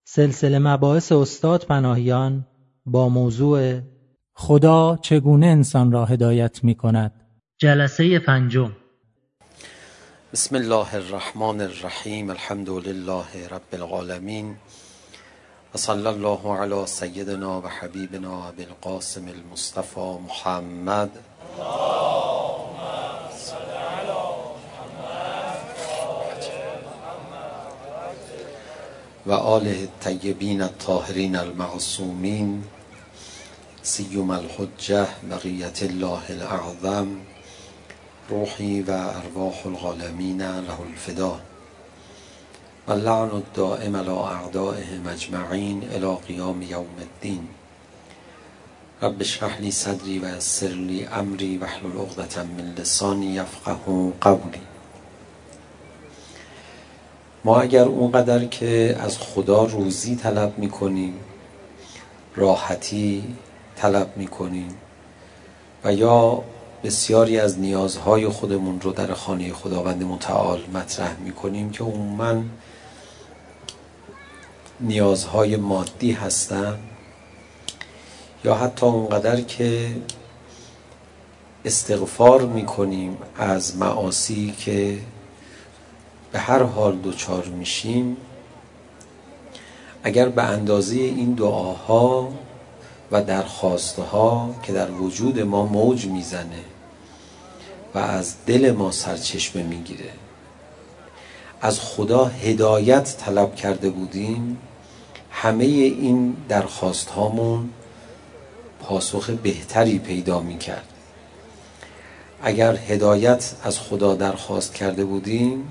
سلسله مباحث استاد پناهیان با موضوع خدا چگونه انسان را هدایت می کند. جلسه پنجم. بسم الله الرحمن الرحیم. الحمد لله رب العالمین و صلی الله علی سیدنا و حبیبنا ابی القاسم المصطفى محمد و آله الطیبین الطاهرین المعصومین سیما الحجة بقیة الله الاعظم روحی و ارواح العالمین له الفدا و اللعن الدائم علی اعدائهم اجمعین الی قیام یوم الدین. رب اشرح لی صدری و یسر لی امری واحلل عقدة من لسانی یفقهوا قولی. ما اگر اونقدر که از خدا روزی طلب میکنیم، راحتی طلب میکنیم و یا بسیاری از نیازهای خودمون رو در خانه خداوند متعال مطرح میکنیم که عموماً نیازهای مادی هستن، یا حتی اونقدر که استغفار میکنیم از معاصی که به هر حال دوچار میشیم، اگر به اندازه این دعاها و درخواستها که در وجود ما موج میزنه و از دل ما سرچشمه میگیره از خدا هدایت طلب کرده بودیم، همه این درخواست هامون پاسخ بهتری پیدا میکرد. اگر هدایت از خدا درخواست کرده بودیم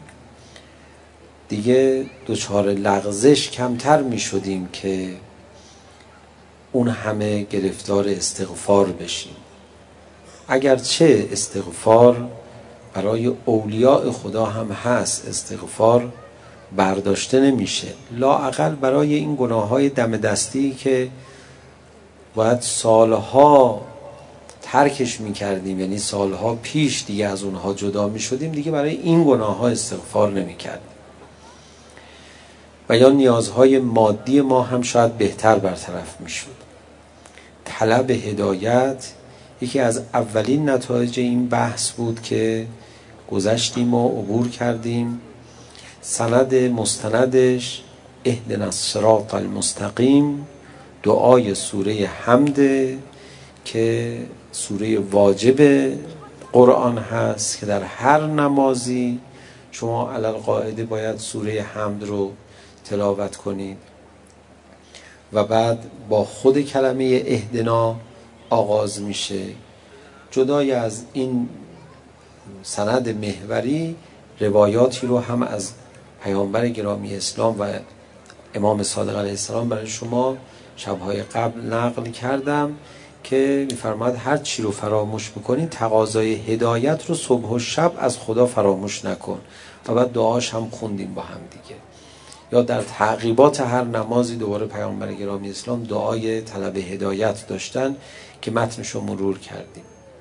دیگه دچار لغزش کمتر می شدیم که اون همه گرفتار استغفار بشیم. اگرچه استغفار برای اولیاء خدا هم هست، استغفار برداشته نمیشه، لااقل برای این گناههای دم دستی که باید سالها ترکش میکردیم، یعنی سالها پیش دیگه از اونها جدا میشدیم، دیگه برای این گناهها استغفار نمیکردیم. و یا نیازهای مادی ما هم شاید بهتر برطرف میشد. طلب هدایت یکی از اولین نتایج این بحث بود که گذشتیم و عبور کردیم. سند مستندش اهدنا الصراط المستقیم دعای سوره حمد که سوره واجب قرآن هست که در هر نمازی شما علی القاعده باید سوره حمد رو تلاوت کنید و بعد با خود کلمه اهدنا آغاز میشه. جدای از این سند محوری روایاتی رو هم از پیامبر گرامی اسلام و امام صادق علیه السلام برای شما شبهای قبل نقل کردم که میفرماد هر چی رو فراموش میکنین تقاضای هدایت رو صبح و شب از خدا فراموش نکن. و بعد دعاش هم خوندیم با هم دیگه. یا در تعقیبات هر نمازی دوباره پیامبر گرامی اسلام دعای طلب هدایت داشتن که متنش رو مرور کردیم.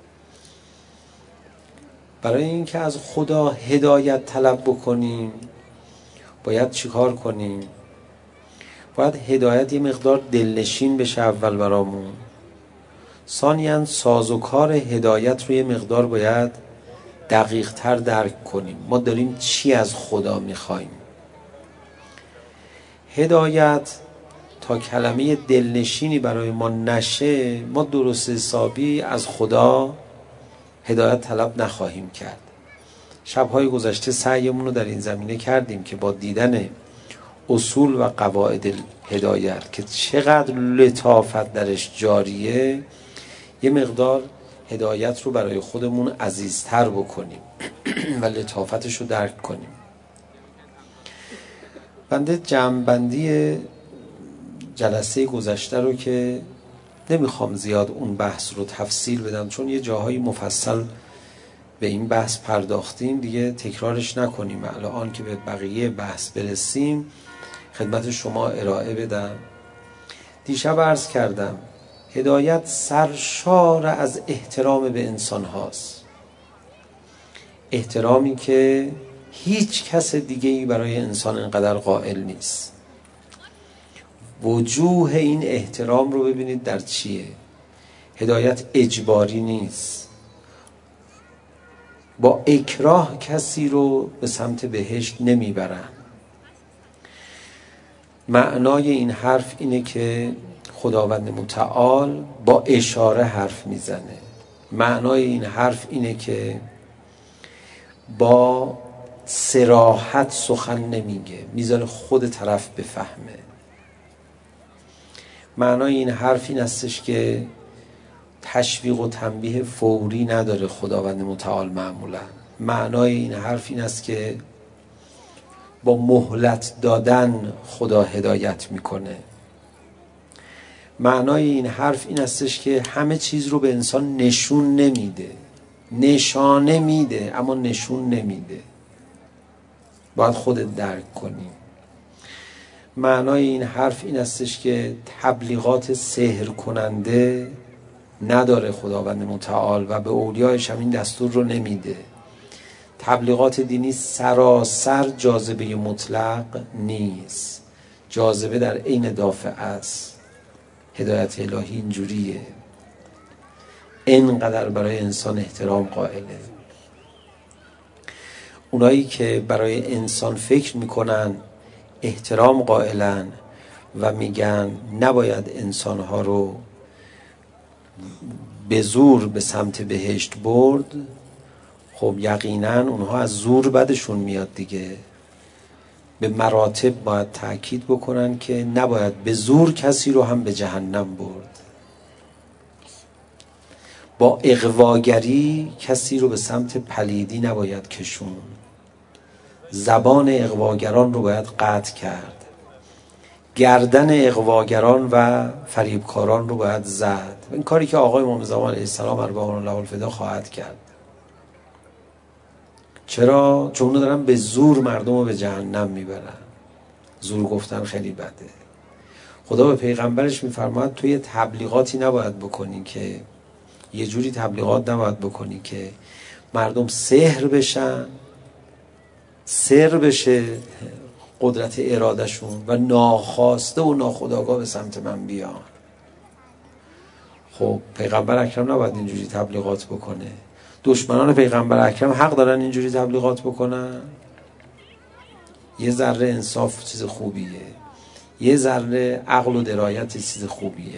برای اینکه از خدا هدایت طلب بکنیم باید چیکار کنیم؟ باید هدایت یه مقدار دلنشین بشه اول برامون. ثانیاً سازوکار هدایت رو یه مقدار باید دقیق تر درک کنیم. ما داریم چی از خدا میخوایم؟ هدایت تا کلمه دلنشینی برای ما نشه، ما درست حسابی از خدا هدایت طلب نخواهیم کرد. شبهای گذشته سعیمون رو در این زمینه کردیم که با دیدن اصول و قواعد هدایت که چقدر لطافت درش جاریه، یه مقدار هدایت رو برای خودمون عزیزتر بکنیم و لطافتش رو درک کنیم. بنده جمع‌بندی جلسه گذشته رو که نمیخوام زیاد اون بحث رو تفصیل بدم، چون یه جاهای مفصل به این بحث پرداختیم، دیگه تکرارش نکنیم. الان که به بقیه بحث برسیم خدمت شما ارائه بدم. دیشب عرض کردم هدایت سرشار از احترام به انسان هاست، احترامی که هیچ کس دیگه‌ای برای انسان اینقدر قائل نیست. وجوه این احترام رو ببینید در چیه. هدایت اجباری نیست. با اکراه کسی رو به سمت بهشت نمیبرن. معنای این حرف اینه که خداوند متعال با اشاره حرف میزنه. معنای این حرف اینه که با صراحت سخن نمیگه، میذاره خود طرف بفهمه. معنای این حرف این استش که تشویق و تنبیه فوری نداره خداوند متعال معمولا. معنای این حرف این است که با مهلت دادن خدا هدایت میکنه. معنای این حرف این استش که همه چیز رو به انسان نشون نمیده، نشانه میده اما نشون نمیده، باید خودت درک کنی. معنای این حرف این استش که تبلیغات سحر کننده نداره خداوند متعال و به اولیایش هم این دستور رو نمیده. تبلیغات دینی سراسر جاذبه مطلق نیست، جاذبه در عین دافع است. هدایت الهی اینجوریه، اینقدر برای انسان احترام قائله. اونایی که برای انسان فکر میکنن احترام قائلن و میگن نباید انسانها رو به زور به سمت بهشت برد، خب یقینا اونها از زور بدشون میاد دیگه. به مراتب باید تأکید بکنن که نباید به زور کسی رو هم به جهنم برد. با اغواگری کسی رو به سمت پلیدی نباید کشون. زبان اغواگران رو باید قطع کرد. گردن اغواگران و فریبکاران رو باید زد. این کاری که آقای امام زمان علیه السلام ارواحهم الله الفدا خواهد کرد. چرا؟ چون اونو دارن به زور مردم رو به جهنم میبرن. زور گفتن خیلی بده. خدا به پیغمبرش میفرماید توی تبلیغاتی نباید بکنی که یه جوری تبلیغات نباید بکنی که مردم سحر بشن، سر بشه قدرت ارادشون و ناخواسته و ناخودآگاه به سمت من بیان. خب پیغمبر اکرم نباید اینجوری تبلیغات بکنه. دشمنان پیغمبر اکرم حق دارن اینجوری تبلیغات بکنن؟ یه ذره انصاف چیز خوبیه، یه ذره عقل و درایت چیز خوبیه.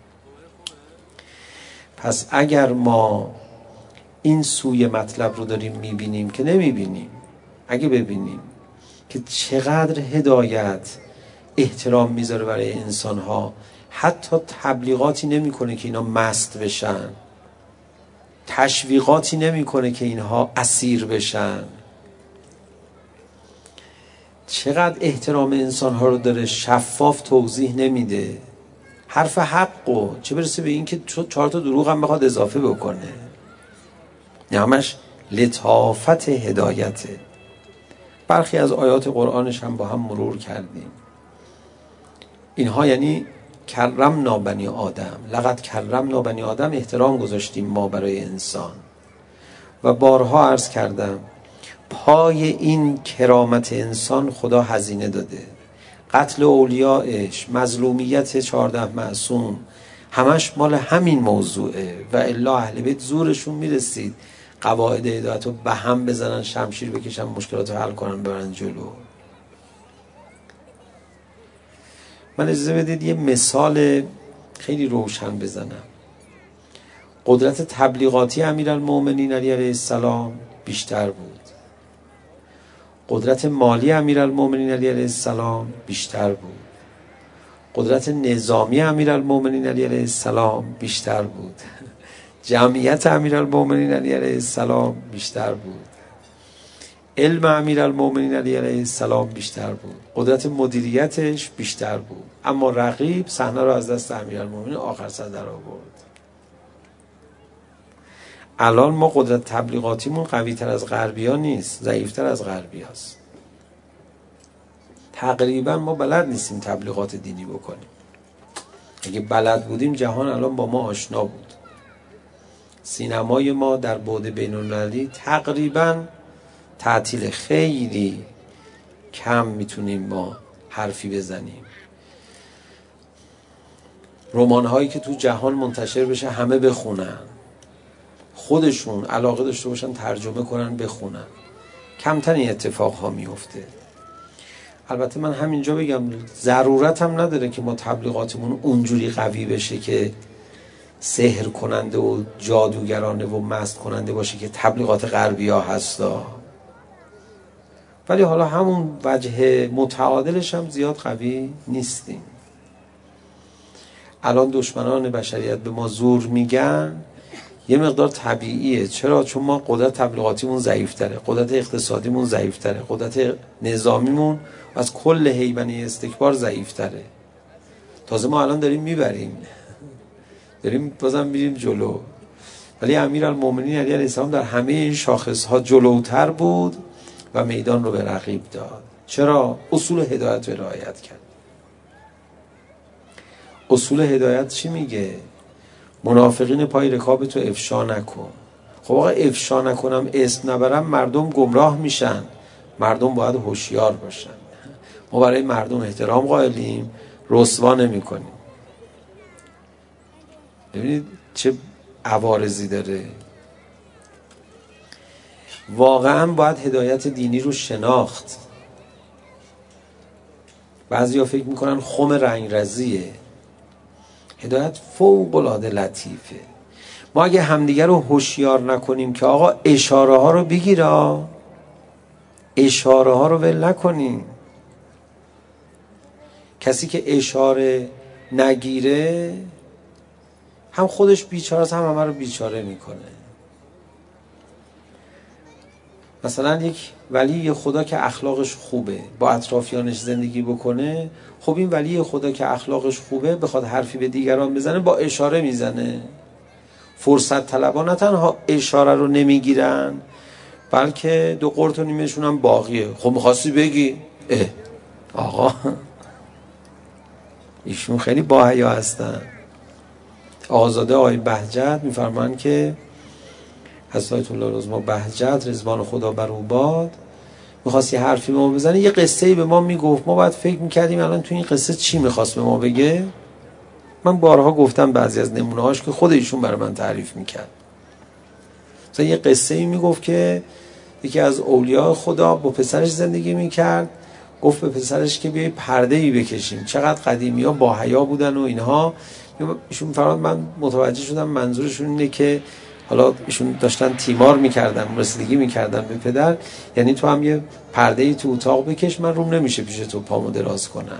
پس اگر ما این سوی مطلب رو داریم میبینیم که نمیبینیم، اگه ببینیم که چقدر هدایت احترام میذاره برای انسانها، حتی تبلیغاتی نمیکنه که اینا مست بشن، تشویقاتی نمیکنه که اینها اسیر بشن، چقدر احترام انسانها رو داره، شفاف توضیح نمیده، حرف حقو، چه برسه به این که 4 تا دروغ هم بخواد اضافه بکنه. همش لطافت هدایته. برخی از آیات قرآنش هم با هم مرور کردیم. اینها یعنی کرمنا بنی آدم، لقد کرمنا بنی آدم، احترام گذاشتیم ما برای انسان. و بارها عرض کردم پای این کرامت انسان خدا هزینه داده. قتل اولیاءش، مظلومیت 14 معصوم، همش مال همین موضوعه. و الا اهل بیت زورشون میرسید قواعد هدایت رو به هم بزنن، شمشیر بکشن، مشکلات رو حل کنن، ببرن جلو. من اجازه بدید یه مثال خیلی روشن بزنم. قدرت تبلیغاتی امیرالمومنین علیه السلام بیشتر بود. قدرت مالی امیرالمومنین علیه السلام بیشتر بود. قدرت نظامی امیرالمومنین علیه السلام بیشتر بود. جمعیت امیرالمومنین علیه السلام بیشتر بود. علم امیرالمومنین علیه السلام بیشتر بود. قدرت مدیریتش بیشتر بود. اما رقیب صحنه رو از دست امیرالمومنین آخر سر در آورد. الان ما قدرت تبلیغاتیمون قوی تر از غربی ها نیست، ضعیف تر از غربی هاست. تقریبا ما بلد نیستیم تبلیغات دینی بکنیم. اگه بلد بودیم جهان الان با ما آشنا بود. سینمای ما در بعد بین‌المللی تقریبا تعطیل، خیلی کم میتونیم ما حرفی بزنیم. رمان‌هایی که تو جهان منتشر بشه همه بخونن، خودشون علاقه داشته باشن ترجمه کنن بخونن، کمتر این اتفاقها میفته. البته من همینجا بگم ضرورت هم نداره که ما تبلیغاتمون اونجوری قوی بشه که سحر کننده و جادوگرانه و مست کننده باشه که تبلیغات غربی ها هستا، ولی حالا همون وجه متعادلش هم زیاد قوی نیستیم. الان دشمنان بشریت به ما زور میگن، یه مقدار طبیعیه. چرا؟ چون ما قدرت تبلیغاتیمون ضعیف‌تره، قدرت اقتصادیمون ضعیف‌تره، قدرت نظامیمون از کل هیبنه استکبار ضعیف‌تره. تازه ما الان داریم میبریم، داریم بازم میریم جلو، ولی امیرالمومنین علی علیه السلام در همه این شاخص‌ها جلوتر بود و میدان رو به رقیب داد. چرا؟ اصول هدایت رو رعایت کرد. اصول هدایت چی میگه؟ منافقین پای رکاب تو افشا نکن. خب آقا افشا نکنم اسم نبرم مردم گمراه میشن، مردم باید هوشیار باشن. ما برای مردم احترام قائلیم، رسوا نمی‌کنیم. ببینید چه عوارضی داره. واقعا باید هدایت دینی رو شناخت. بعضیا فکر میکنن خم رنگرزیه، هدایت فوق العاده لطیفه. ما اگه همدیگر رو هوشیار نکنیم که آقا اشاره ها رو بگیرا، اشاره ها رو ول نکنیم. کسی که اشاره نگیره هم خودش بیچاره است، هم همه رو بیچاره میکنه. مثلا یک ولی خدا که اخلاقش خوبه، با اطرافیانش زندگی بکنه، خب این ولی خدا که اخلاقش خوبه بخواد حرفی به دیگران بزنه با اشاره میزنه. فرصت طلبان نه تنها اشاره رو نمیگیرن، بلکه دو قرط و نیمشون هم باقیه. خب میخواستی بگی آقا ایشون خیلی با حیا هستن. آقازاده آقای بهجت میفرمان که حضرت آیت الله العظما بهجت رضوان خدا بر او باد میخواستی حرفی به ما بزنه، یه قصه‌ای به ما میگفت، ما باید فکر میکردیم الان تو این قصه چی میخواست به ما بگه. من بارها گفتم بعضی از نمونه‌هاش که خود ایشون برای من تعریف میکرد. مثلا یه قصه‌ای میگفت که یکی از اولیاء خدا با پسرش زندگی میکرد، گفت به پسرش که بیای پرده‌ای بکشیم. چقدر قدیمی‌ها با حیا بودن و اینها. ایشون فرمود من متوجه شدم منظورشون اینه که حالا ایشون داشتن تیمار میکردن، رسیدگی میکردن به پدر، یعنی تو هم یه پرده‌ای تو اتاق بکش، من روم نمیشه پیش تو پامو دراز کنم.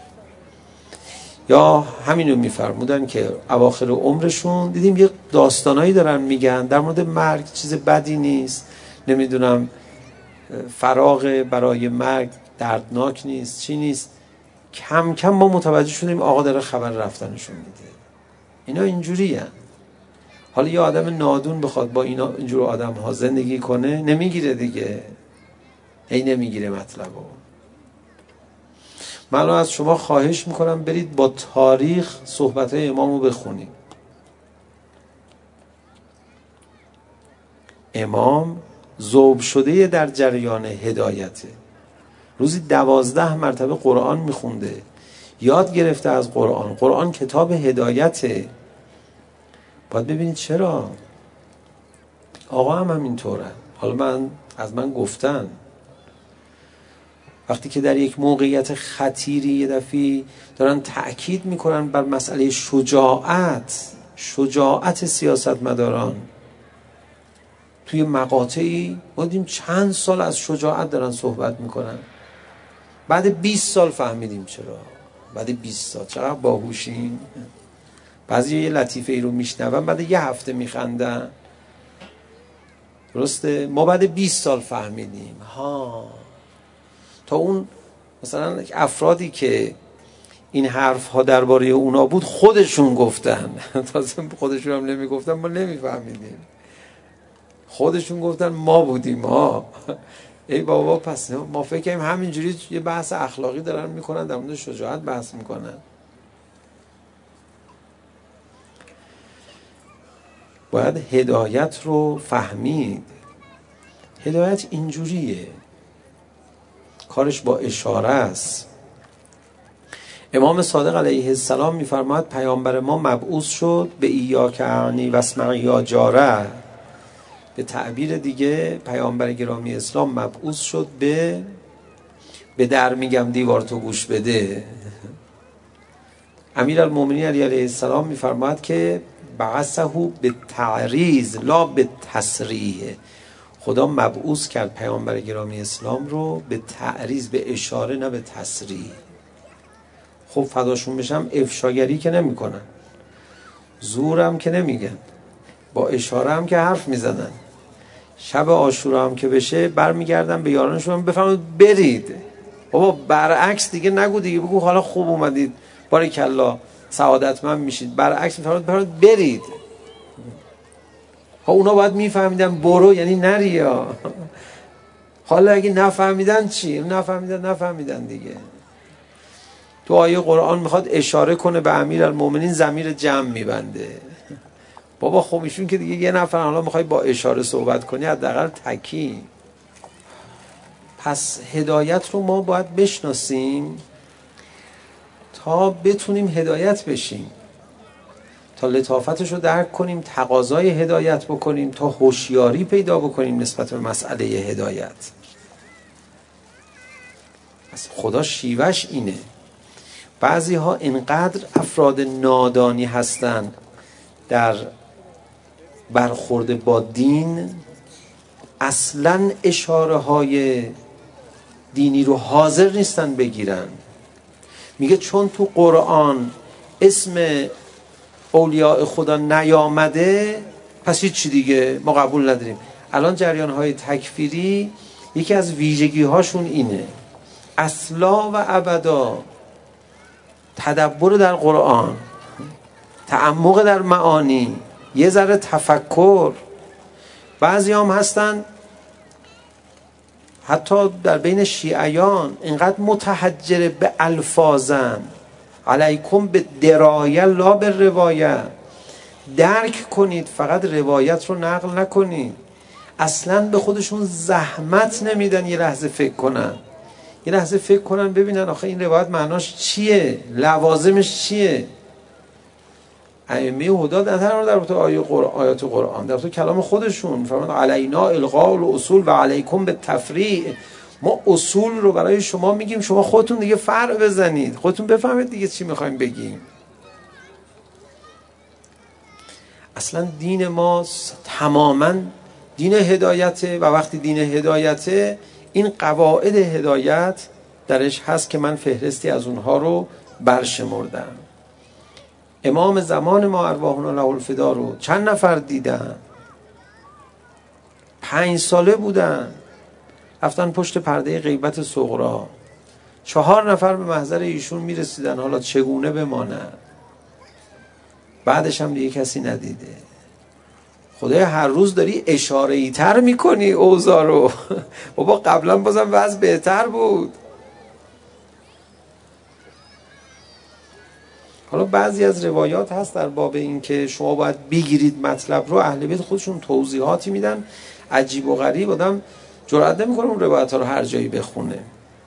یا همینو میفرمودن که اواخر عمرشون دیدیم یه داستانایی دارن میگن در مورد مرگ، چیز بدی نیست، نمیدونم فراغ برای مرگ دردناک نیست، چی نیست. کم کم ما متوجه شدیم آقا داره خبر رفتنشون میده. اینا اینجوریه. حالا یه آدم نادون بخواد با اینا اینجور آدم ها زندگی کنه نمیگیره دیگه، نمیگیره مطلبو. من از شما خواهش میکنم برید با تاریخ صحبتهای امامو بخونید. امام ذوب شده در جریان هدایته. روزی 12 مرتبه قرآن میخونده، یاد گرفته از قرآن. قرآن کتاب هدایته. باید ببینید چرا آقا هم همینطوره. حالا از من گفتن وقتی که در یک موقعیت خطیری یه دفعی دارن تأکید میکنن بر مسئله شجاعت سیاستمداران، توی مقاطعی بودیم چند سال از شجاعت دارن صحبت میکنن، بعد 20 سال فهمیدیم چرا. بعد 20 سال چقدر باهوشین. بعضی یه لطیفه ای رو میشنون بعد یه هفته میخندن. درسته؟ ما بعد 20 سال فهمیدیم. تا اون مثلا افرادی که این حرف ها درباره اونا بود خودشون گفتن، تازه خودشون هم نمیگفتن ما نمیفهمیدیم، خودشون گفتن ما بودیم. ای بابا، پس ما فکر کنیم همینجوری یه بحث اخلاقی دارن میکنن، در مورد شجاعت بحث میکنن. باید هدایت رو فهمید. هدایت اینجوریه، کارش با اشاره است. امام صادق علیه السلام میفرماید پیامبر ما مبعوث شد به ایاک اعنی واسمع یا جاره. به تعبیر دیگه پیامبر گرامی اسلام مبعوث شد به در میگم دیوار تو گوش بده. امیرالمومنین علی علیه السلام میفرماید که بعثه به تعریض لا به تصریح. خدا مبعوث کرد پیامبر گرامی اسلام رو به تعریض، به اشاره، نه به تصریح. خب فداشون بشم افشاگری که نمی کنن، زورم که نمیگن، با اشاره هم که حرف میزنن. شب عاشورا هم که بشه برمیگردن به یارانشون بفرمایید برید. بابا برعکس دیگه نگو دیگه، بگو حالا خوب اومدید باریکلا سعادتمند میشید. برعکس میفرمایید برید. ها اونا باید میفهمیدن برو یعنی نری ها. حالا اگه نفهمیدن چی؟ نفهمیدن دیگه. تو آیه قرآن میخواد اشاره کنه به امیرالمومنین، ضمیر جمع میبنده. بابا خب ایشون که دیگه یه نفر، حالا میخوای با اشاره صحبت کنی حداقل تکی. پس هدایت رو ما باید بشناسیم تا بتونیم هدایت بشیم، تا لطافتش رو درک کنیم، تقاضای هدایت بکنیم، تا هوشیاری پیدا بکنیم نسبت به مسئله هدایت. پس خدا شیوهش اینه. بعضی ها اینقدر افراد نادانی هستن در برخورد با دین، اصلاً اشاره های دینی رو حاضر نیستن بگیرن. میگه چون تو قرآن اسم اولیاء خدا نیامده پس هیچ دیگه ما قبول نداریم. الان جریان های تکفیری یکی از ویژگی هاشون اینه، اصلا و ابدا تدبر در قرآن، تعمق در معانی، یه ذره تفکر. بعضی هم هستن حتی در بین شیعیان اینقدر متحجر به الفاظن، علیکم به درایه لا به روایه، درک کنید فقط روایت رو نقل نکنید. اصلا به خودشون زحمت نمیدن یه لحظه فکر کنن ببینن آخه این روایت معناش چیه، لوازمش چیه. ائمه هدی در آیات قرآن، در کلام خودشون فرمان علینا الغاء الاصول و علیکم به تفریع. ما اصول رو برای شما میگیم، شما خودتون دیگه فرع بزنید، خودتون بفهمید دیگه چی میخوایم بگیم. اصلا دین ما تماما دین هدایته و وقتی دین هدایته این قواعد هدایت درش هست که من فهرستی از اونها رو برشمردم. امام زمان ما ارواحنا له الفدا رو چند نفر دیدن؟ 5 ساله بودن، رفتن پشت پرده غیبت صغری. 4 نفر به محضر ایشون میرسیدن، حالا چگونه بمانن؟ بعدش هم دیگه کسی ندیده. خدای هر روز داری اشاره‌ای تر میکنی اوضاع رو. بابا قبلا بازم وضع بهتر بود. حالا بعضی از روایات هست در باب این که شما باید بگیرید مطلب رو، اهل بیت خودشون توضیحاتی میدن عجیب و غریب، آدم جرئت نمیکنه اون روایت ها رو هر جایی بخونه.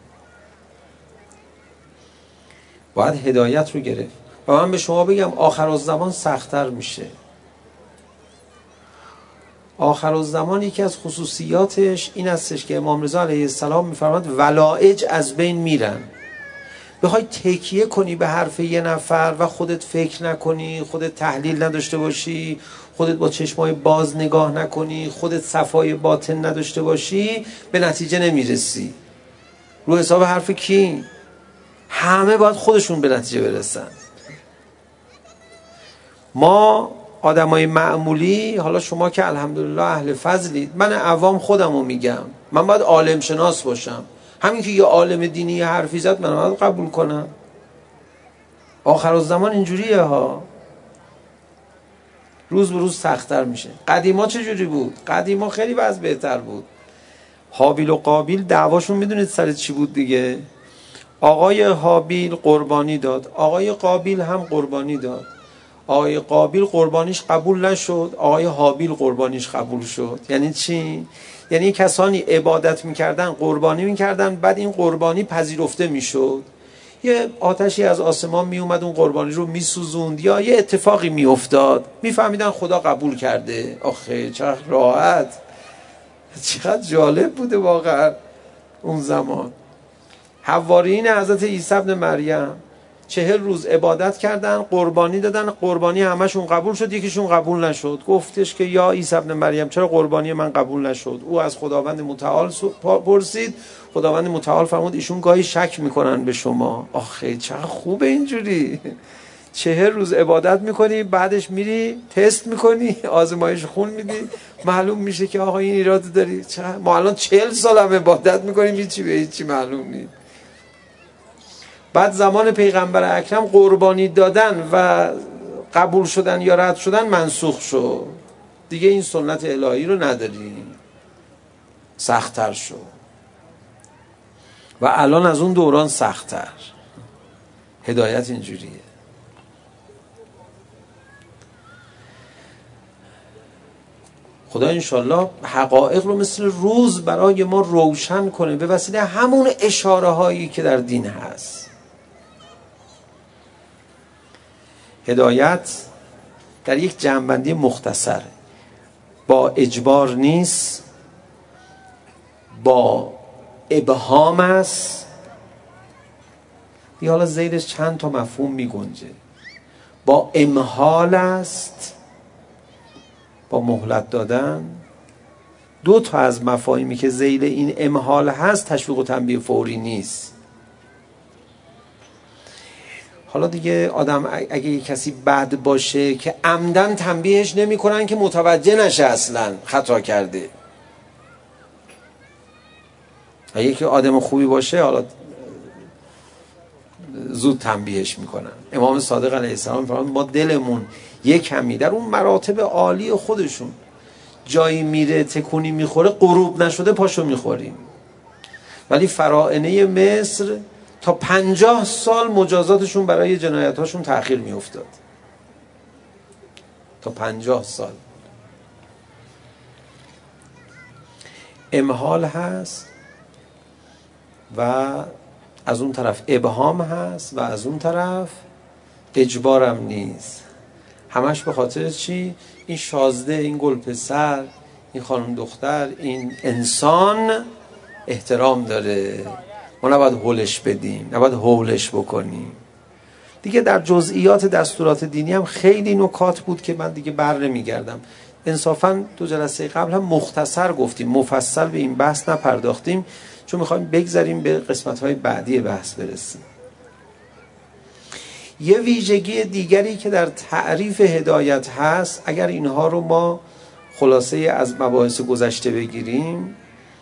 باید هدایت رو گرفت. و من به شما بگم آخرالزمان سخت‌تر میشه. آخرالزمان یکی از خصوصیاتش این هستش که امام رضا علیه السلام میفرماد ولایج از بین میرن. بخوای تکیه کنی به حرف یه نفر و خودت فکر نکنی، خودت تحلیل نداشته باشی، خودت با چشمای باز نگاه نکنی، خودت صفای باطن نداشته باشی، به نتیجه نمیرسی. رو حساب حرف کی؟ همه باید خودشون به نتیجه برسن. ما آدمای معمولی، حالا شما که الحمدلله اهل فضلید، من عوام خودمو میگم، من باید عالم شناس باشم. همین که یه عالم دینی حرفی زد من باید قبول کنم. آخرالزمان اینجوریه ها، روز به روز سخت‌تر میشه. قدیما چجوری بود؟ قدیما خیلی وضع بهتر بود. هابیل و قابیل دعواشون میدونید سر چی بود دیگه؟ آقای هابیل قربانی داد، آقای قابیل هم قربانی داد. آقای قابیل قربانیش قبول نشد، آقای هابیل قربانیش قبول شد. یعنی چی؟ یعنی کسانی عبادت میکردن، قربانی میکردن، بعد این قربانی پذیرفته میشد. یه آتشی از آسمان می اومد اون قربانی رو می سوزوند یا یه اتفاقی می افتاد، می فهمیدن خدا قبول کرده. آخه چقدر راحت، چقدر جالب بوده واقعا اون زمان. حواریین حضرت عیسی ابن مریم 40 روز عبادت کردن، قربانی دادن، قربانی همشون قبول شد، یکیشون قبول نشد. گفتش که یا عیسی ابن مریم چرا قربانی من قبول نشد؟ او از خداوند متعال پرسید، خداوند متعال فرمود ایشون گاهی شک میکنن به شما. آخه چقدر خوبه اینجوری. 40 روز عبادت میکنی، بعدش میری تست میکنی، آزمایش خون میدی، معلوم میشه که آقا این ایراد داری. ما الان 40 سال هم عبادت میکنیم هیچی به هیچی معلوم نیست. بعد زمان پیغمبر اکرم قربانی دادن و قبول شدن یا رد شدن منسوخ شد، دیگه این سنت الهی رو نداریم، سخت‌تر شد و الان از اون دوران سخت‌تر. هدایت اینجوریه. خدا انشالله حقایق رو مثل روز برای ما روشن کنه به وسیله همون اشاره هایی که در دین هست. هدایت در یک جمع‌بندی مختصر با اجبار نیست، با ابهام است. حالا زیرش چند تا مفهوم می گنجه. با امهال است، با مهلت دادن. 2 تا از مفاهیمی که ذیل این امهال هست تشویق و تنبیه فوری نیست. حالا دیگه آدم اگه یک کسی بد باشه که عمدن تنبیهش نمی کنن که متوجه نشه اصلا خطا کرده. اگه که آدم خوبی باشه حالا زود تنبیهش میکنن. امام صادق علیه السلام فرمود ما دلمون یک کمی در اون مراتب عالی خودشون جایی میره تکونی میخوره، غروب نشده پاشو میخوریم. ولی فراعنه مصر تا 50 سال مجازاتشون برای جنایتاشون تأخیر میافتاد. تا 50 سال. امهال هست و از اون طرف ابهام هست و از اون طرف اجبارم نیست. همش به خاطر چی؟ این شازده، این گل پسر، این خانم دختر، این انسان احترام داره، ما نباید هولش بدیم، نباید هولش بکنیم. دیگه در جزئیات دستورات دینی هم خیلی نکات بود که من دیگه بر نمیگردم. انصافاً 2 جلسه قبل هم مختصر گفتیم، مفصل به این بحث نپرداختیم چون میخوایم بگذاریم به قسمت‌های بعدی بحث برسیم. یه ویژگی دیگری که در تعریف هدایت هست، اگر اینها رو ما خلاصه از مباحث گذشته بگیریم،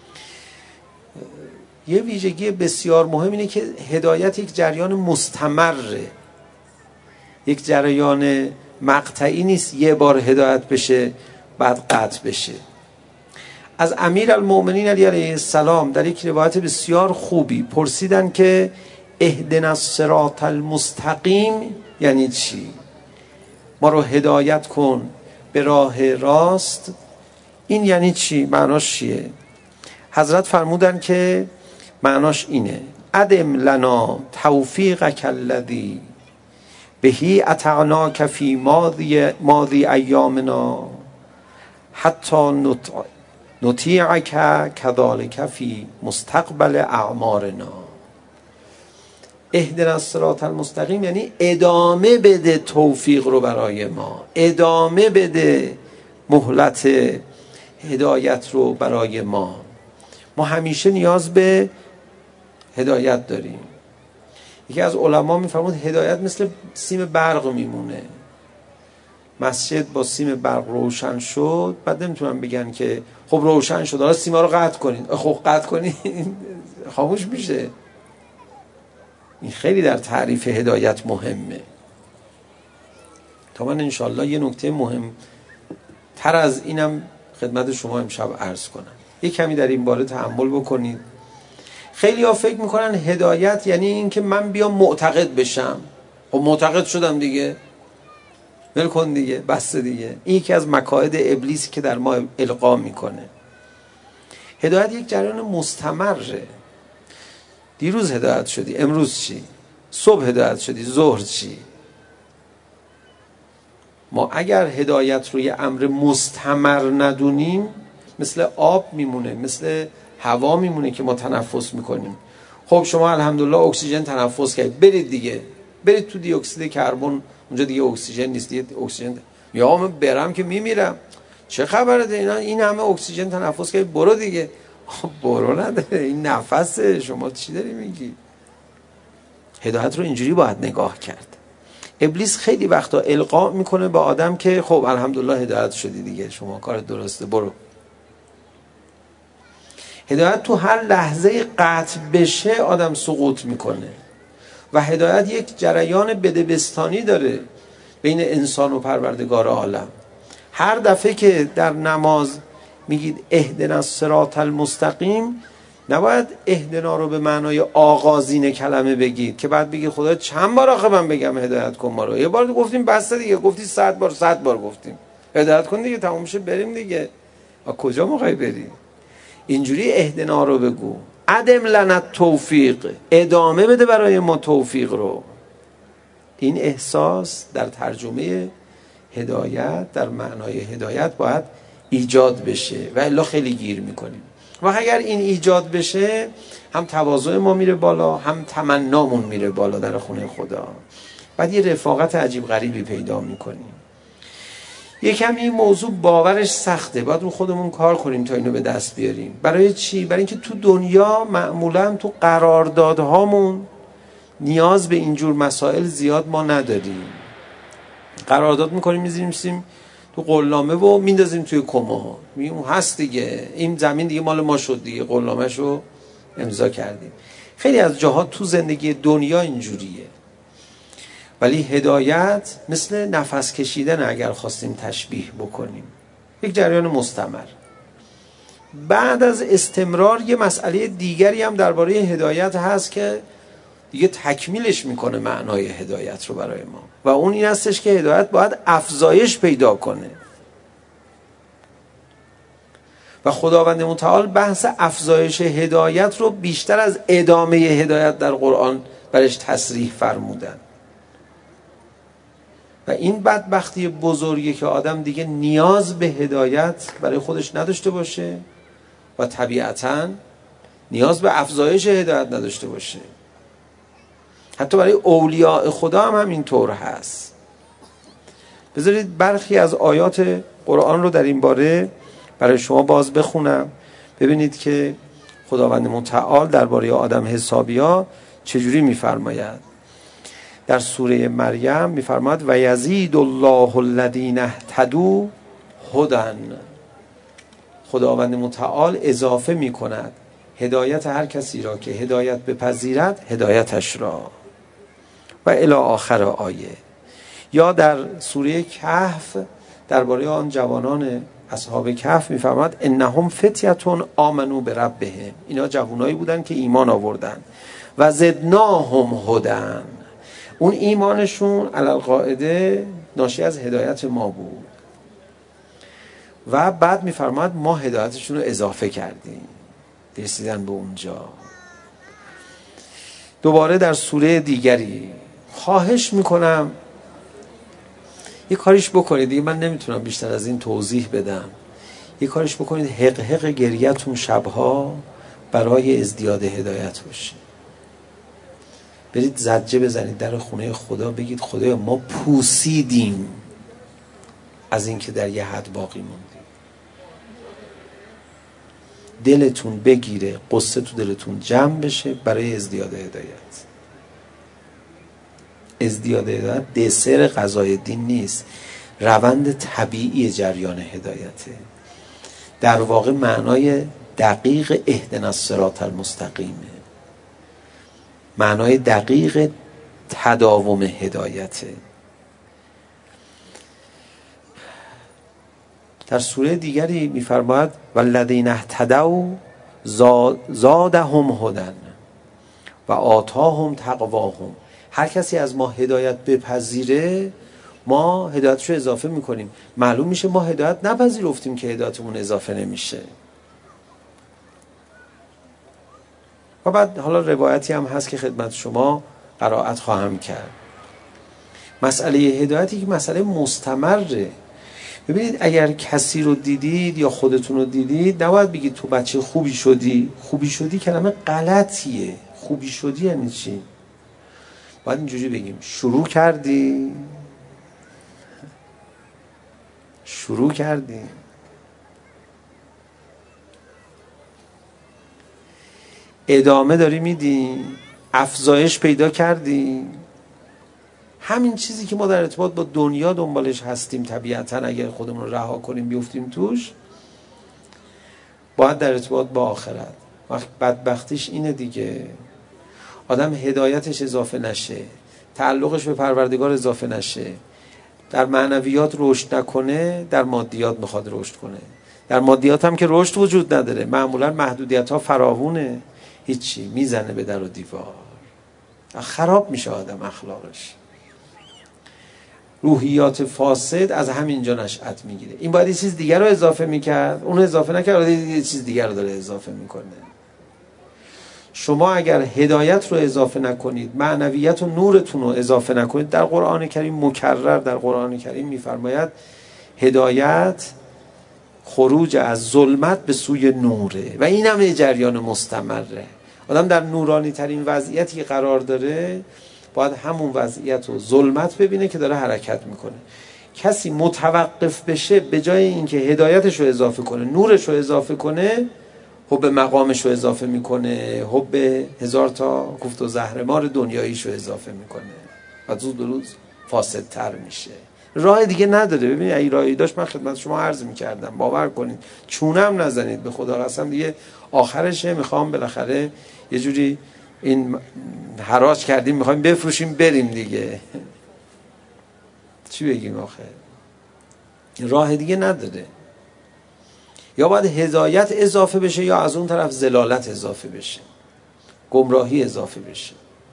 یه ویژگی بسیار مهم اینه که هدایت یک جریان مستمره، یک جریان مقطعی نیست یه بار هدایت بشه بعد قطع بشه. از امیرالمؤمنین علی علیه السلام در یک روایت بسیار خوبی پرسیدن که اهدنا الصراط المستقیم یعنی چی؟ ما رو هدایت کن به راه راست، این یعنی چی؟ معناش چیه؟ حضرت فرمودن که معناش اینه: ادم لنا توفیقک الذی بهی اطعناک فی ماضی ایامنا حتی نطیعک کذالک فی مستقبل اعمارنا. اهدنا الصراط المستقیم یعنی ادامه بده توفیق رو برای ما، ادامه بده مهلت هدایت رو برای ما. ما همیشه نیاز به هدایت داریم. یکی از علما میفرمود هدایت مثل سیم برق میمونه. مسجد با سیم برق روشن شد، بعد نمیتونن بگن که خب روشن شد حالا سیما رو قطع کنین. خب قطع کنین خاموش میشه. این خیلی در تعریف هدایت مهمه. تا من انشالله یه نکته مهم تر از اینم خدمت شما امشب عرض کنم. یک کمی در این باره تأمل بکنید. خیلی ها فکر میکنن هدایت یعنی این که من بیام معتقد بشم. خب معتقد شدم دیگه، ول کن دیگه، بس دیگه. این یکی از مکائد ابلیسی که در ما القا میکنه. هدایت یک جریان مستمره. دیروز هدایت شدی، امروز چی؟ صبح هدایت شدی، ظهر چی؟ ما اگر هدایت روی امر مستمر ندونیم مثل آب میمونه، مثل هوا میمونه که ما تنفس میکنیم. خب شما الحمدلله اکسیژن تنفس کردید، برید دیگه، برید تو دی اکسید کربن، اونجا دیگه اکسیژن نیست، دیگه اکسیژن یا من برم که میمیرم، چه خبره اینا، این همه اکسیژن تنفس کردید، برو دیگه. برو نداره، این نفسه، شما چی داری میگی؟ هدایت رو اینجوری باید نگاه کرد. ابلیس خیلی وقتا القا میکنه به آدم که خب الحمدلله هدایت شدی دیگه، شما کار درسته، برو. هدایت تو هر لحظه قطع بشه آدم سقوط میکنه و هدایت یک جریان بدبستانی داره بین انسان و پروردگار عالم. هر دفعه که در نماز میگید اهدنا الصراط المستقیم، نباید اهدنا رو به معنای آغازین کلمه بگید که بعد بگید خدا چند بار آخه من بگم هدایت کن ما رو؟ یه بار گفتیم بسته دیگه، گفتی 100 بار گفتیم هدایت کن دیگه، تموم شه بریم دیگه. کجا میخوای بری؟ اینجوری اهدنا رو بگو، ادم لنا توفیق، ادامه بده برای ما توفیق رو. این احساس در ترجمه هدایت، در معنای هدایت باید ایجاد بشه و الا خیلی گیر میکنیم. و اگر این ایجاد بشه هم تواضع ما میره بالا، هم تمنامون میره بالا در خونه خدا. بعد یه رفاقت عجیب غریبی پیدا میکنیم. یکم این موضوع باورش سخته، باید رو خودمون کار کنیم تا اینو به دست بیاریم. برای چی؟ برای اینکه تو دنیا معمولا تو قراردادهامون نیاز به اینجور مسائل زیاد ما نداریم. قرارداد میکنیم، میذاریم تو قولنامه و میندازیم توی کما، میگیم هست دیگه، این زمین دیگه مال ما شد دیگه، قولنامه‌شو امضا کردیم. خیلی از جاها تو زندگی دنیا اینجوریه. ولی هدایت مثل نفس کشیدن اگر خواستیم تشبیه بکنیم، یک جریان مستمر. بعد از استمرار یه مسئله دیگری هم درباره هدایت هست که دیگه تکمیلش میکنه معنای هدایت رو برای ما، و اون این هستش که هدایت باید افزایش پیدا کنه و خداوند متعال بحث افزایش هدایت رو بیشتر از ادامه هدایت در قرآن برش تصریح فرمودن. و این بدبختی بزرگی که آدم دیگه نیاز به هدایت برای خودش نداشته باشه و طبیعتاً نیاز به افزایش هدایت نداشته باشه. حتی برای اولیاء خدا هم همینطور هست. بذارید برخی از آیات قرآن رو در این باره برای شما باز بخونم، ببینید که خداوند متعال درباره آدم حسابیا چجوری میفرماید. در سوره مریم میفرماید و یزید الله الذین اهتدوا هدی. خداوند متعال اضافه میکند هدایت هر کسی را که هدایت بپذیرد هدایتش را، و الی آخر آیه. یا در سوره کهف درباره آن جوانان اصحاب کهف میفرماید انهم فتیه آمنوا بربهم، اینا جوانایی بودن که ایمان آوردن، و زدناهم هدی، اون ایمانشون علی القاعده ناشی از هدایت ما بود. و بعد میفرماید ما هدایتشون رو اضافه کردیم، رسیدن به اونجا. دوباره در سوره دیگری خواهش میکنم یه کاریش بکنید دیگه، من نمیتونم بیشتر از این توضیح بدم. یه کاریش بکنید حق حق گریتون شبها برای ازدیاد هدایت باشه. برید زجه بزنید در خونه خدا، بگید خدایا ما پوسیدیم از این که در یه حد باقی موندیم. دلتون بگیره، قصه تو دلتون جمع بشه برای ازدیاد هدایت. ازدیاد هدایت دسر قضای دین نیست، روند طبیعی جریان هدایته. در واقع معنای دقیق اهدنا الصراط المستقیمه، معنای دقیق تداوم هدایته. در سوره دیگری میفرماید والذین اهتدوا زادهم هدی و آتاهم تقواهم. هر کسی از ما هدایت بپذیره ما هدایتشو اضافه میکنیم. معلوم میشه ما هدایت نپذیرفتیم که هدایتمون اضافه نمیشه. و بعد حالا روایتی هم هست که خدمت شما قرائت خواهم کرد. مسئله هدایتی که مسئله مستمره. ببینید اگر کسی رو دیدید یا خودتون رو دیدید نباید بگید تو بچه خوبی شدی. خوبی شدی کلمه غلطیه. خوبی شدی یعنی چی؟ باید اینجوری بگیم شروع کردی، شروع کردی، ادامه داری میدی، افزایش پیدا کردی. همین چیزی که ما در ارتباط با دنیا دنبالش هستیم طبیعتاً اگر خودمون رو رها کنیم بیفتیم توش، باید در ارتباط با آخرت. وقت بدبختیش اینه دیگه، آدم هدایتش اضافه نشه، تعلقش به پروردگار اضافه نشه، در معنویات رشد نکنه، در مادیات میخواد رشد کنه. در مادیات هم که رشد وجود نداره، معمولا محدودیت ها فراوونه، هیچی، میزنه به در و دیوار، خراب میشه آدم اخلاقش. روحیات فاسد از همینجا نشأت میگیره. این باید یه چیز دیگر رو اضافه میکرد، اون اضافه نکرد، یه چیز دیگر رو داره اضافه میکنه. شما اگر هدایت رو اضافه نکنید، معنویت و نورتون رو اضافه نکنید، در قرآن کریم مکرر در قرآن کریم میفرماید هدایت خروج از ظلمت به سوی نوره و این هم جریان مستمره. آدم در نورانی ترین وضعیتی قرار داره، باید همون وضعیت رو ظلمت ببینه که داره حرکت میکنه. کسی متوقف بشه به جای اینکه هدایتش رو اضافه کنه، نورش رو اضافه کنه، حب مقامش رو اضافه میکنه، حب هزار تا کوفت و زهرمار دنیاییش رو اضافه میکنه و زود روز فاسدتر میشه. راه دیگه نداره. ببینید اگه راهی داشت من خدمت شما عرض میکردم، باور کنید چونم نزنید، به خدا قسم دیگه آخرشه. میخوام بالاخره یه جوری این حراج کردیم میخوایم بفروشیم بریم دیگه. چی بگیم آخه؟ راه دیگه نداره. یا باید هدایت اضافه بشه یا از اون طرف ضلالت اضافه بشه، گمراهی اضافه بشه.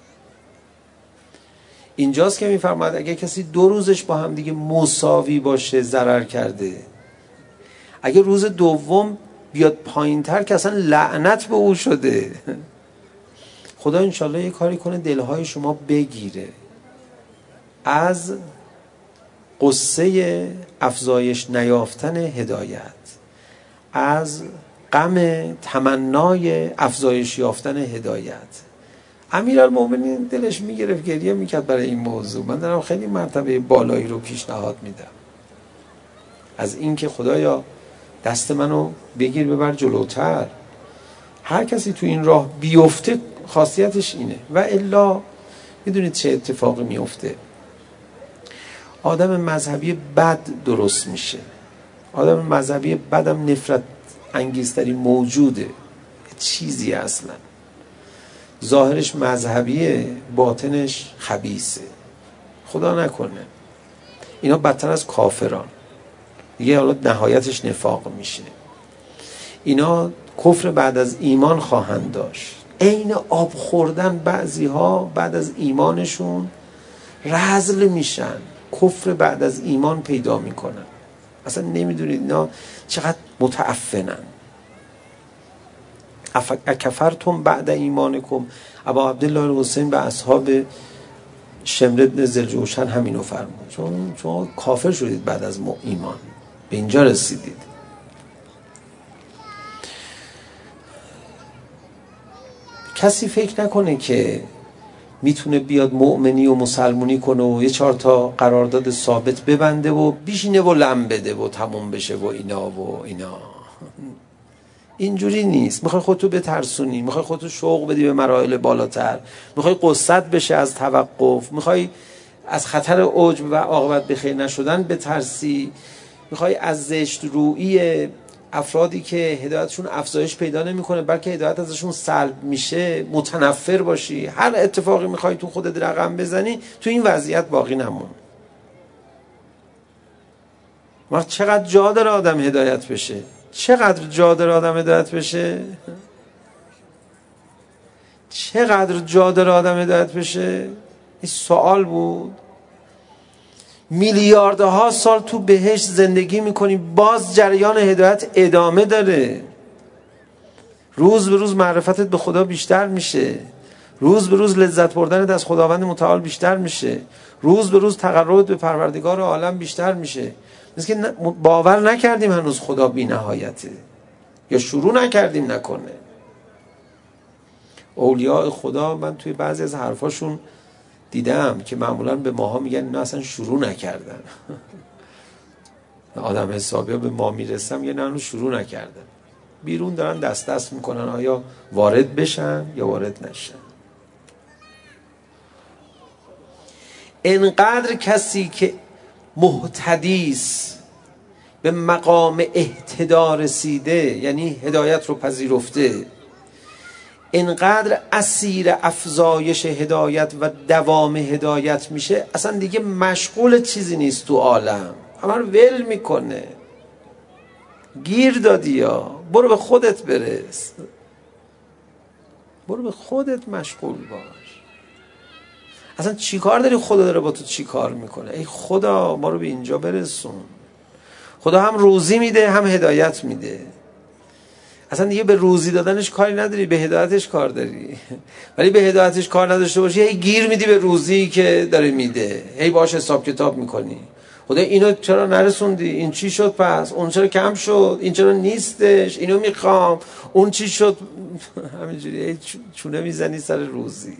اینجاست که میفرماید اگه کسی 2 روزش با هم دیگه مساوی باشه ضرر کرده، اگه روز دوم بیاد پایین تر که اصلا لعنت به او شده. خدا انشالله یه کاری کنه دلهای شما بگیره از قصه افزایش نیافتن هدایت، از غم تمنای افزایش یافتن هدایت. امیرالمومنین دلش میگرفت، گریه میکرد برای این موضوع. من دارم خیلی مرتبه بالایی رو پیشنهاد میدم از اینکه خدایا دست منو بگیر ببر جلوتر. هر کسی تو این راه بیفته خاصیتش اینه و الا میدونید چه اتفاقی میفته؟ آدم مذهبی بد درست میشه. آدم مذهبی بدم نفرت انگیزترین موجوده، چیزی اصلا ظاهرش مذهبیه باطنش خبیثه. خدا نکنه اینا بدتر از کافران دیگه، حالا نهایتش نفاق میشه. اینا کفر بعد از ایمان خواهند داشت. عین آب خوردن بعضی ها بعد از ایمانشون رذل میشن، کفر بعد از ایمان پیدا میکنن. اصلا نمیدونید اینا چقدر متعفنن. اکفرتم بعد ایمانکم. ابا عبدالله الحسین به اصحاب شمر بن ذوالجوشن همینو فرمود، چون شما کافر شدید بعد از ایمان، به اینجا رسیدید. کسی فکر نکنه که میتونه بیاد مؤمنی و مسلمونی کنه و یه 4 تا قرارداد ثابت ببنده و بیشینه و لم بده و تموم بشه و اینا. اینجوری نیست. میخوای خودتو بترسونی، میخوای خودتو شوق بدی به مراحل بالاتر، میخوای قصت بشه از توقف، میخوای از خطر عجب و عاقبت بخیر نشدن بترسی، میخوای از زشت رویی افرادی که هدایتشون افزایش پیدا نمیکنه بلکه هدایت ازشون سلب میشه متنفر باشی. هر اتفاقی میخوای تو خودت رقم بزنی، تو این وضعیت باقی نمون. وقت چقدر جا داره آدم هدایت بشه؟ چقدر جا داره آدم هدایت بشه؟ چقدر جا داره آدم هدایت بشه؟ این سوال بود. میلیاردها سال تو بهشت زندگی میکنیم، باز جریان هدایت ادامه داره. روز به روز معرفتت به خدا بیشتر میشه، روز به روز لذت بردنت از خداوند متعال بیشتر میشه، روز به روز تقربت به پروردگار عالم بیشتر میشه. مثل که باور نکردیم هنوز خدا بی نهایته، یا شروع نکردیم نکنه. اولیاء خدا من توی بعضی از حرفاشون دیدم که معمولا به ماها میگن اینا اصلا شروع نکردن. آدم حسابی ها به ما میرسم یه نه شروع نکردن، بیرون دارن دست میکنن آیا وارد بشن یا وارد نشن. انقدر کسی که مهتدیس، به مقام اهتدا رسیده، یعنی هدایت رو پذیرفته، انقدر اسیر افزایش هدایت و دوام هدایت میشه اصلا دیگه مشغول چیزی نیست تو عالم، همه رو ول میکنه. گیر دادی یا برو به خودت برس، برو به خودت مشغول باش. اصلا چی کار داری خدا داره با تو چی کار میکنه؟ ای خدا ما رو به اینجا برسون. خدا هم روزی میده هم هدایت میده. اصلا دیگه به روزی دادنش کاری نداری، به هدایتش کار داری. ولی به هدایتش کار نداشته باشی هی گیر میدی به روزی که داره میده، هی باش حساب کتاب میکنی. خدا اینو چرا نرسوندی؟ این چی شد پس؟ اون چرا کم شد؟ این چرا نیستش؟ اینو میخوام، اون چی شد؟ همینجوری چونه میزنی سر روزی.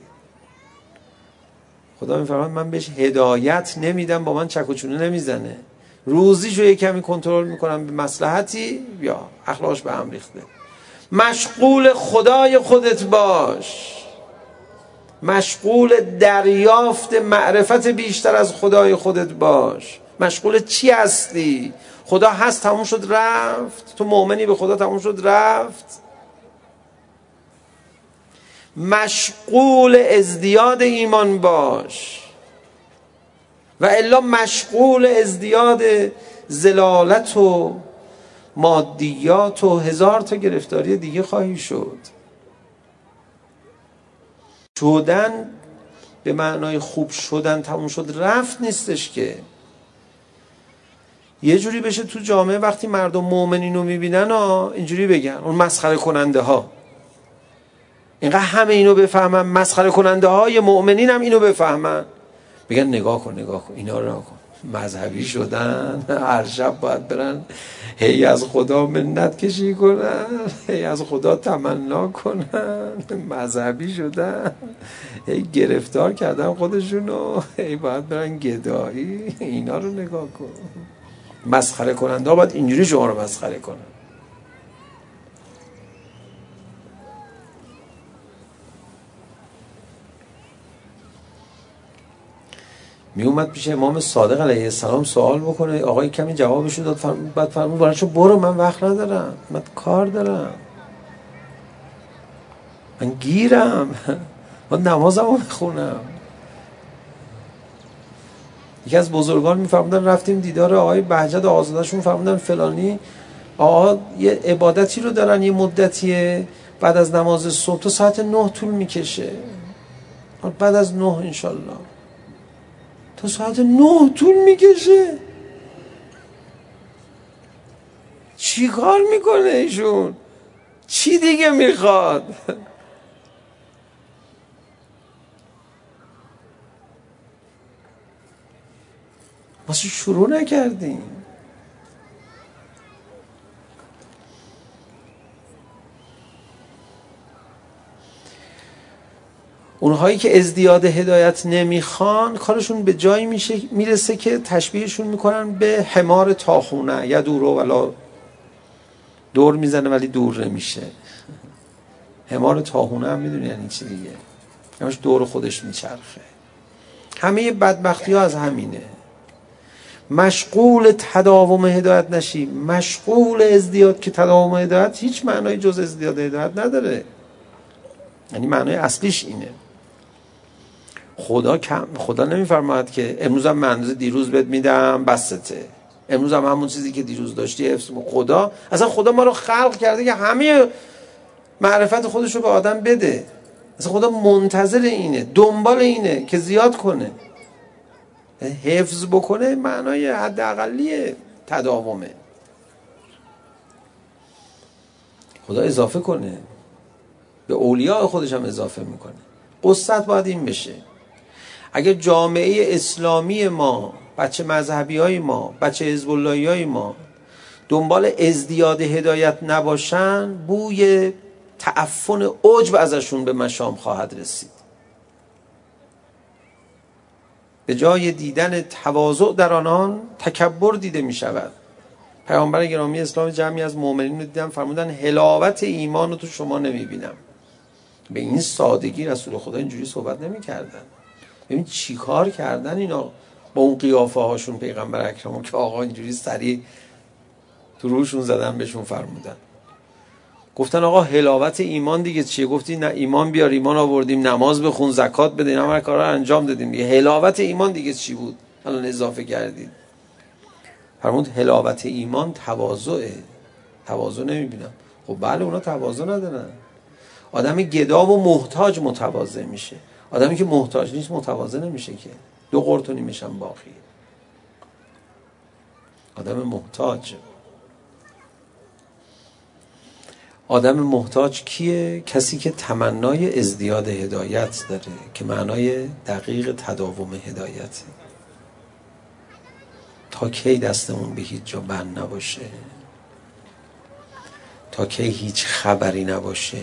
خدا میفرماید من بهش هدایت نمیدم، با من چک و چونه نمیزنه. روزیشو یه کمی کنترل میکنم به مصلحتی یا اخلاقش به هم ریخته. مشغول خدای خودت باش، مشغول دریافت معرفت بیشتر از خدای خودت باش. مشغول چی هستی؟ خدا هست تموم شد رفت؟ تو مؤمنی به خدا تموم شد رفت؟ مشغول ازدیاد ایمان باش، و الا مشغول ازدیاد زلالت و مادیات و هزار تا گرفتاری دیگه خواهی شد. شدن به معنای خوب شدن تموم شد رفت نیستش که. یه جوری بشه تو جامعه وقتی مردم مؤمنینو میبینن اینجوری بگن اون مسخره کننده ها. اینقدر همه اینو بفهمن، مسخره کننده های مؤمنین هم اینو بفهمن، بگن نگاه کن اینا رو نگاه کن، مذهبی شدن، هر شب باید برن هی از خدا منت کشی کنن، هی از خدا تمنا کنن، مذهبی شدن، هی گرفتار کردن خودشونو، هی باید برن گدایی. اینا رو نگاه کن. مسخره کننده ها باید اینجوری شما رو مسخره کنن. می اومد پیش امام صادق علیه السلام سوال بکنه، آقای کمی جوابشو داد، بعد فرمود براشو برو، من وقت ندارم، من کار دارم، من گیرم، من نمازمو بخونم. یکی از بزرگان میفرمودن رفتیم دیدار آقای بهجت آزادشون، فرمودن فلانی آقا یه عبادتی رو دارن یه مدتیه، بعد از نماز صبح تا ساعت 9 طول میکشه، بعد از 9 انشالله تا ساعت 9 طول میکشه. چی کار میکنه ایشون؟ چی دیگه میخواد؟ واسه شروع نکردیم. اونهایی که ازدیاد هدایت نمیخوان کارشون به جایی میرسه که تشبیهشون میکنن به حمار تاخونه، یا دورو ولا دور میزنه ولی دور نمیشه. حمار تاخونه هم میدونی یعنی چی دیگه، همش دور خودش میچرخه. همه بدبختی ها از همینه. مشغول تداوم هدایت نشی، مشغول ازدیاد، که تداوم هدایت هیچ معنای جز ازدیاد هدایت نداره. یعنی معنای اصلیش اینه. خدا نمیفرماید که امروز هم من دیروز بهت میدم بسته، امروز هم همون چیزی که دیروز داشتی حفظ. خدا ما رو خلق کرده که همه معرفت خودش رو به آدم بده. اصلا خدا منتظر اینه، دنبال اینه که زیاد کنه، حفظ بکنه. معنای حداقلی تداومه. خدا اضافه کنه، به اولیاء خودش هم اضافه میکنه. قصت باید این بشه. اگر جامعه اسلامی ما، بچه مذهبی های ما، بچه حزب اللهی های ما دنبال ازدیاد هدایت نباشن، بوی تعفن عجب ازشون به مشام خواهد رسید. به جای دیدن تواضع در آنان تکبر دیده می شود. پیامبر گرامی اسلام جمعی از مؤمنین رو دیدن، فرمودن حلاوت ایمان رو تو شما نمی بینم. به این سادگی رسول خدا اینجوری صحبت نمی کردن. ببین چی کار کردن اینا با اون قیافه هاشون پیغمبر اکرمو که آقا اینجوری سریع تو روشون زدن بهشون فرمودن. گفتن آقا حلاوت ایمان دیگه چیه؟ گفتی نه ایمان بیار، ایمان آوردیم، نماز بخون، زکات بده، اینا همه کارا رو انجام دادیم دیگه. حلاوت ایمان دیگه چی بود الان اضافه کردید؟ فرمود حلاوت ایمان تواضعه. تواضع نمیبینم. خب بله اونا تواضع ندارن. آدم گدا و محتاج متواضع میشه، آدمی که محتاج نیست متواضع نمیشه که. دو قرتونی میشن باقی. آدم محتاج کیه؟ کسی که تمنای ازدیاد هدایت داره که معنای دقیق تداوم هدایته. تا کی دستمون به هیچ جا بند نباشه؟ تا کی هیچ خبری نباشه؟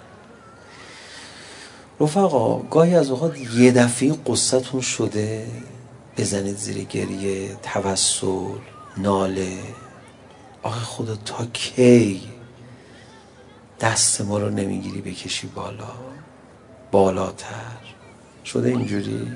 رفقا گاهی از اوقات یه دفعه قصتون شده بزنید زیر گریه، توسل، ناله. آخه خدا تا کی دست ما رو نمیگیری بکشی بالا، بالاتر؟ شده اینجوری؟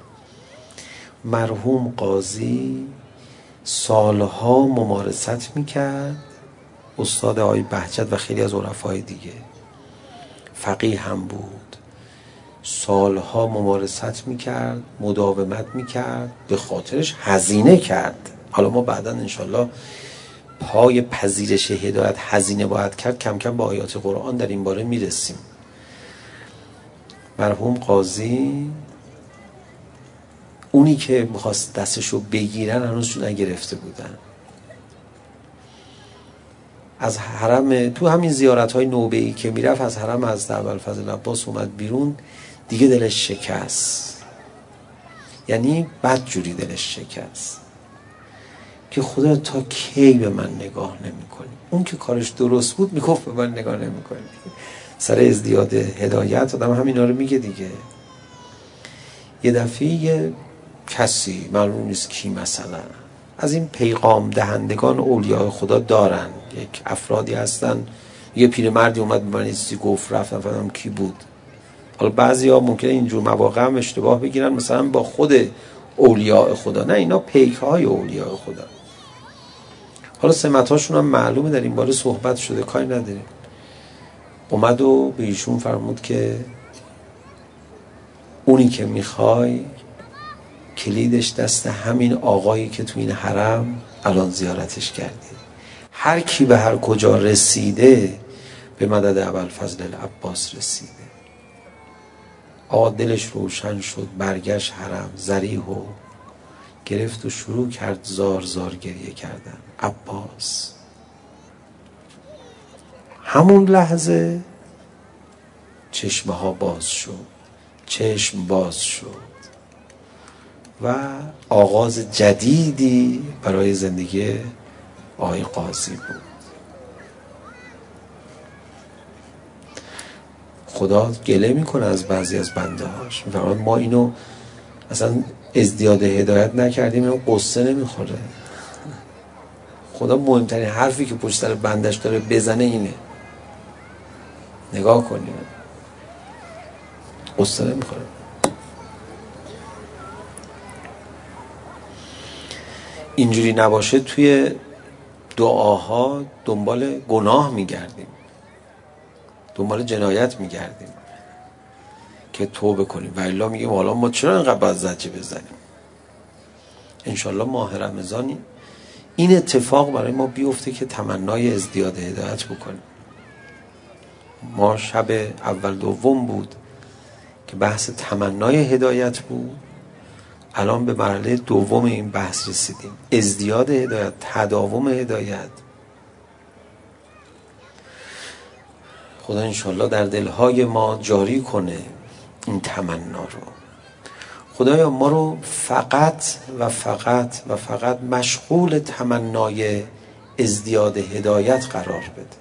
مرحوم قاضی سالها ممارست میکرد، استاد آقای بهجت و خیلی از عرفای دیگه، فقیه هم بود، سالها ممارست میکرد، مداومت میکرد، به خاطرش هزینه کرد. حالا ما بعداً انشالله پای پذیرش هدایت هزینه باید کرد، کم کم با آیات قرآن در این باره میرسیم. مرحوم قاضی اونی که میخواست دستشو بگیرن هنوزشون نگرفته بودن. از حرم تو همین زیارت‌های نوبه‌ای که میرفت از حرم حضرت ابوالفضل عباس اومد بیرون، دیگه دلش شکست. یعنی بدجوری دلش شکست که خدا تا کی به من نگاه نمی‌کنی؟ اون که کارش درست بود میگفت به من نگاه نمی‌کنی. سر ازدیاد هدایت آدم همینا رو میگه دیگه. یه دفعه یه کسی معلوم نیست کی مثلا از این پیغام دهندگان اولیاء خدا دارن، یک افرادی هستن، یه پیرمردی اومد به من چیزی گفت، رفتم فهمیدم کی بود. حالا بعضیا ممکنه اینجور مواقع هم اشتباه بگیرن مثلا با خود اولیاء خدا، نه اینا پیک‌های اولیاء خدا. حالا سمت‌هاشون هم معلومه، در این باره صحبت شده، کاری نداریم. اومد و به ایشون فرمود که اونی که میخوای کلیدش دست همین آقایی که تو این حرم الان زیارتش کردی. هر کی به هر کجا رسیده به مدد ابوالفضل العباس رسیده. آقا دلش روشن شد، برگشت حرم، ذریح و گرفت و شروع کرد زار زار گریه کردن. عباس همون لحظه چشمه ها باز شد، چشم باز شد و آغاز جدیدی برای زندگی آقای قاضی بود. خدا گله میکنه از بعضی از بنده هاش، ما اینو اصلا ازدیاد هدایت نکردیم، اینو قصه نمیخوره. خدا مهمترین حرفی که پشت سر بندش داره بزنه اینه. نگاه کنیم قصه نمیخوره. اینجوری نباشه توی دعاها دنبال گناه میگردیم، دنبال جنایت میگردیم که توبه کنیم و الا میگیم حالا ما چرا اینقدر باید زجه بزنیم. انشالله ماه رمضان این اتفاق برای ما بیفته که تمنای ازدیاد هدایت بکنیم. ما شب اول دوم بود که بحث تمنای هدایت بود، الان به مرحله دوم این بحث رسیدیم، ازدیاد هدایت، تداوم هدایت. خدا انشالله در دلهای ما جاری کنه این تمنا رو. خدایا ما رو فقط و فقط و فقط مشغول تمنای ازدیاد هدایت قرار بده،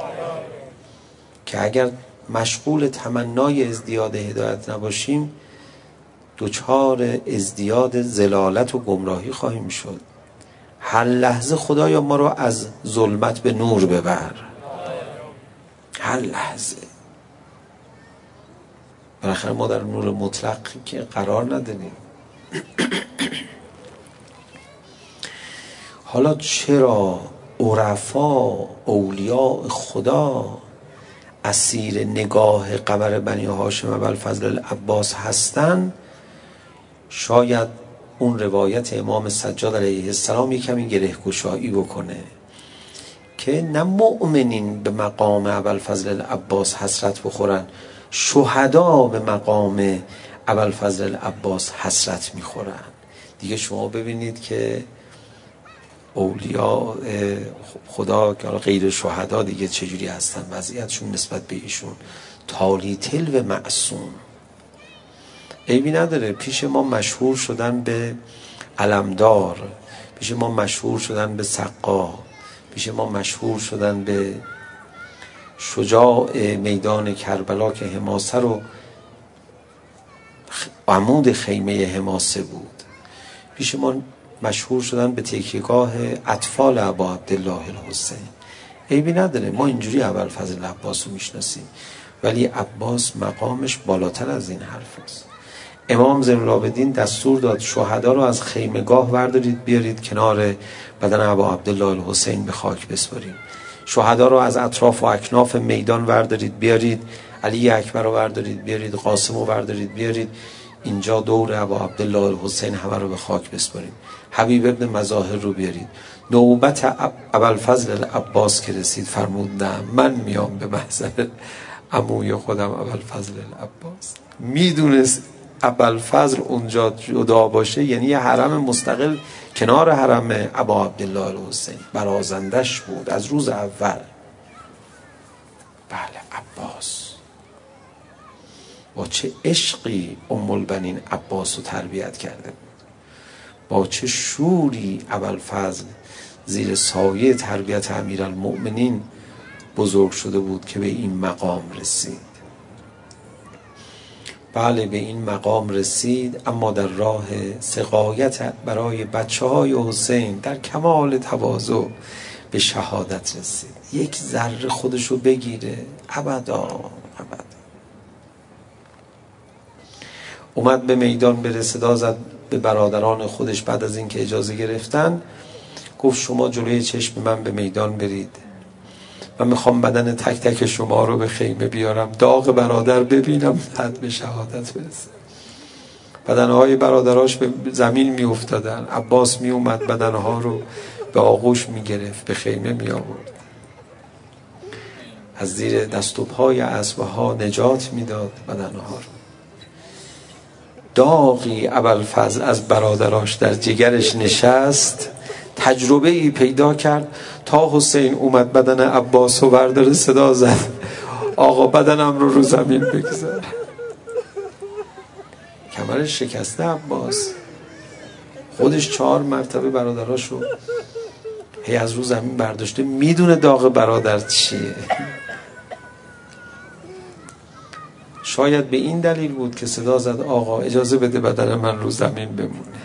که اگر مشغول تمنای ازدیاد هدایت نباشیم دچار ازدیاد ضلالت و گمراهی خواهیم شد. هر لحظه خدایا ما رو از ظلمت به نور ببر، هر لحظه. بالاخره ما در نور مطلق که قرار نداریم. حالا چرا عرفا اولیاء خدا اسیر نگاه قمر بنی هاشم ابوالفضل العباس هستن؟ شاید اون روایت امام سجاد علیه السلام یکمی گره‌گشایی بکنه که نه مؤمنین به مقام ابوالفضل العباس حسرت بخورن، شهدا به مقام ابوالفضل العباس حسرت میخورن. دیگه شما ببینید که اولیاء خدا که غیر شهدا دیگه چجوری هستن، وضعیتشون نسبت به ایشون تالی تلو معصوم. عیبی نداره، پیش ما مشهور شدن به علمدار، پیش ما مشهور شدن به سقا، پیش ما مشهور شدن به شجاع میدان کربلا که حماسه رو عمود خیمه حماسه بود، پیش ما مشهور شدن به تکیهگاه اطفال ابا عبدالله الحسین. عیبی نداره، ما اینجوری ابوالفضل العباس رو میشناسیم، ولی عباس مقامش بالاتر از این حرف است. امام زین العابدین دستور داد شهدا رو از خیمگاه وردارید بیارید کنار بدن ابا عبدالله الحسین به خاک بسپارید. شهدا رو از اطراف و اکناف میدان وردارید بیارید، علی اکبر رو وردارید بیارید، قاسم رو وردارید بیارید اینجا دور ابا عبدالله الحسین همه رو به خاک بسپارید. حبیب ابن مظاهر رو بیارید. نوبت ابوالفضل العباس که رسید فرمود نه، من میام به محضر عموی خودم ابوالفضل العباس. میدونست ابوالفضل اونجا جدا باشه یعنی یه حرم مستقل کنار حرم ابا عبدالله الحسین، برازندش بود از روز اول. بله، عباس با چه عشقی ام البنین عباس رو تربیت کرده بود، با چه شوری ابوالفضل زیر سایه تربیت امیرالمؤمنین بزرگ شده بود که به این مقام رسید. بله، به این مقام رسید، اما در راه سقایت برای بچه های حسین در کمال تواضع به شهادت رسید. یک ذره خودشو بگیره؟ ابدا. اومد به میدان بره، صدا زد به برادران خودش بعد از اینکه اجازه گرفتن، گفت شما جلوی چشم من به میدان برید، من میخوام بدن تک تک شما رو به خیمه بیارم، داغ برادر ببینم، حد به شهادت برسه. بدنهای برادراش به زمین میافتادن، عباس میومد بدنها رو به آغوش میگرفت، به خیمه میآورد، از زیر دست و پای اسبها نجات میداد بدنها رو. داغی ابوالفضل از برادراش در جگرش نشست، تجربه ای پیدا کرد. تا حسین اومد بدن عباس رو برداره، صدا زد آقا بدنم رو زمین بگذار. کمرش شکسته عباس، خودش 4 مرتبه برادراش رو هی از رو زمین برداشته، میدونه داغ برادر چیه. شاید به این دلیل بود که صدا زد آقا اجازه بده بدن من رو زمین بمونه.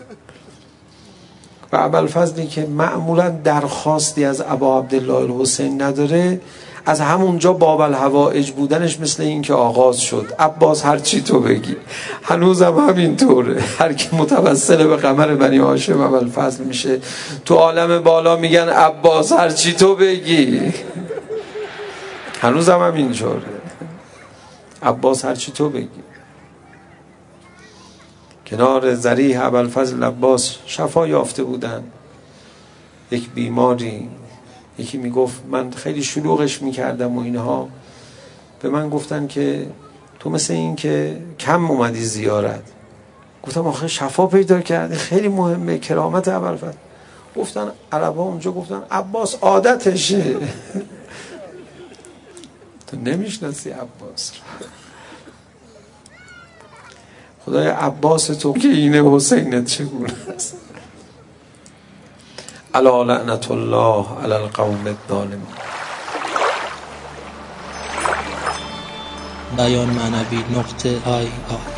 و ابوالفضلی که معمولا درخواستی از ابا عبدالله الحسین نداره، از همونجا باب الحوائج بودنش مثل این که آغاز شد. عباس هر چی تو بگی، هنوزم همین طوره. هر کی متوسل به قمر بنی هاشم ابوالفضل میشه، تو عالم بالا میگن عباس هر چی تو بگی. هنوزم همین طوره، عباس هر چی تو بگی. کنار ضریح ابوالفضل العباس شفا یافته بودن. یک بیماری، یکی میگفت من خیلی شلوغش میکردم و اینها، به من گفتن که تو مثل این که کم اومدی زیارت. گفتم آخه شفا پیدا کردی، خیلی مهمه، کرامت ابوالفضل. گفتن عربا اونجا گفتن عباس عادتشه. تو نمیشناسی عباس. خدای عباس تو که اینه حسینت چگونه است. الا لعنت الله علی القوم الظالمین. بیان معنوی .IR